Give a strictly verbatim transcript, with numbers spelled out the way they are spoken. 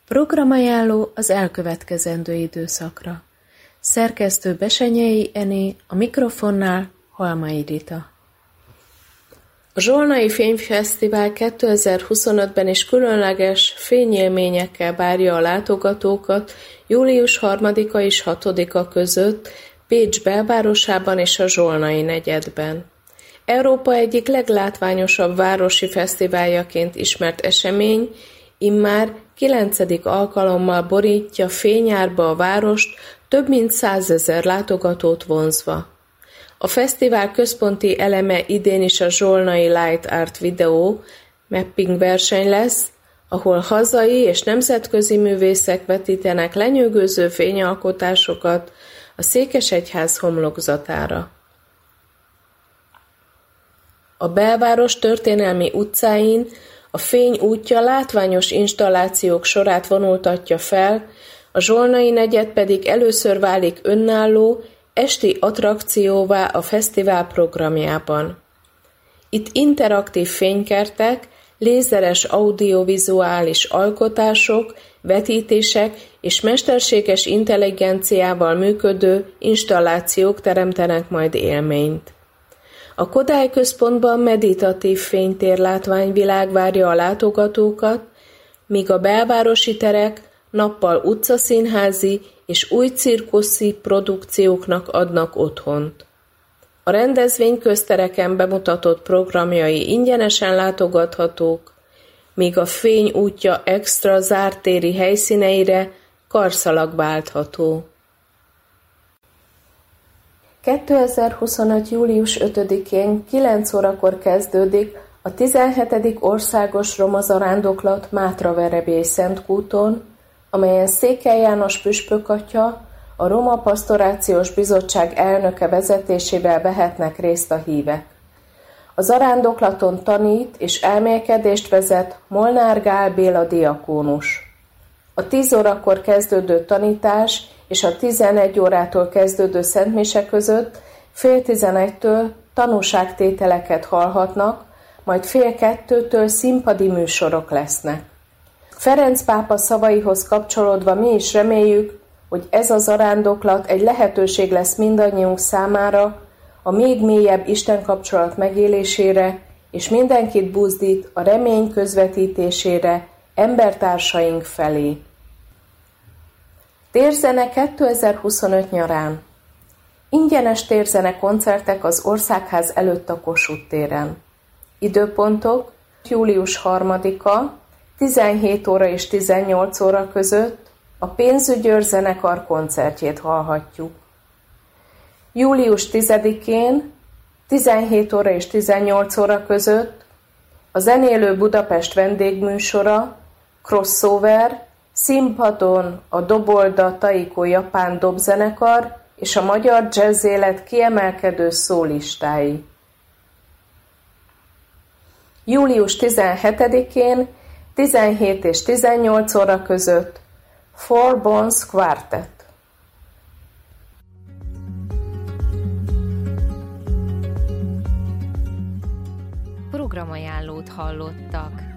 Programajánló az elkövetkezendő időszakra. Szerkesztő Besenyei Ené, a mikrofonnál Halmai Rita. A Zsolnai Fényfesztivál kétezer-huszonötben is különleges fényélményekkel várja a látogatókat július harmadika és hatodika között Pécs belvárosában és a Zsolnai negyedben. Európa egyik leglátványosabb városi fesztiváljaként ismert esemény immár kilencedik alkalommal borítja fényárba a várost, több mint százezer látogatót vonzva. A fesztivál központi eleme idén is a Zsolnai Light Art Video mapping verseny lesz, ahol hazai és nemzetközi művészek vetítenek lenyűgöző fényalkotásokat a Székesegyház homlokzatára. A belváros történelmi utcáin a fény útja látványos installációk sorát vonultatja fel, a Zsolnai negyed pedig először válik önálló, esti attrakcióvá a fesztivál programjában. Itt interaktív fénykertek, lézeres audiovizuális alkotások, vetítések és mesterséges intelligenciával működő installációk teremtenek majd élményt. A Kodály Központban meditatív fénytérlátványvilág várja a látogatókat, míg a belvárosi terek nappal utcaszínházi és új cirkuszi produkcióknak adnak otthont. A rendezvény köztereken bemutatott programjai ingyenesen látogathatók, míg a fény útja extra zárt téri helyszíneire karszalag váltható. kétezer-huszonöt. július ötödikén kilenc órakor kezdődik a tizenhetedik országos roma zarándoklat Mátraverebély Szentkúton, amelyen Székely János püspök atya, a Roma Pasztorációs Bizottság elnöke vezetésével vehetnek részt a hívek. A zarándoklaton tanít és elmélkedést vezet Molnár Gál Béla diakónus. A tíz órakor kezdődő tanítás és a tizenegy órától kezdődő szentmise között fél tizenegytől tanúságtételeket hallhatnak, majd fél kettőtől színpadi műsorok lesznek. Ferenc pápa szavaihoz kapcsolódva mi is reméljük, hogy ez a zarándoklat egy lehetőség lesz mindannyiunk számára a még mélyebb istenkapcsolat megélésére, és mindenkit buzdít a remény közvetítésére embertársaink felé. Térzene kétezer-huszonöt nyarán. Ingyenes térzene koncertek az Országház előtt a Kossuth téren. Időpontok július harmadika, tizenhét óra és tizennyolc óra között a Pénzügyőr zenekar koncertjét hallhatjuk. július tizedikén, tizenhét óra és tizennyolc óra között a Zenélő Budapest vendégműsora, Crossover, színpadon a Dobolda Taiko japán dobzenekar és a magyar jazzélet kiemelkedő szólistái. július tizenhetedikén, tizenhét és tizennyolc óra között Four Bones Quartet. Programajánlót hallottak.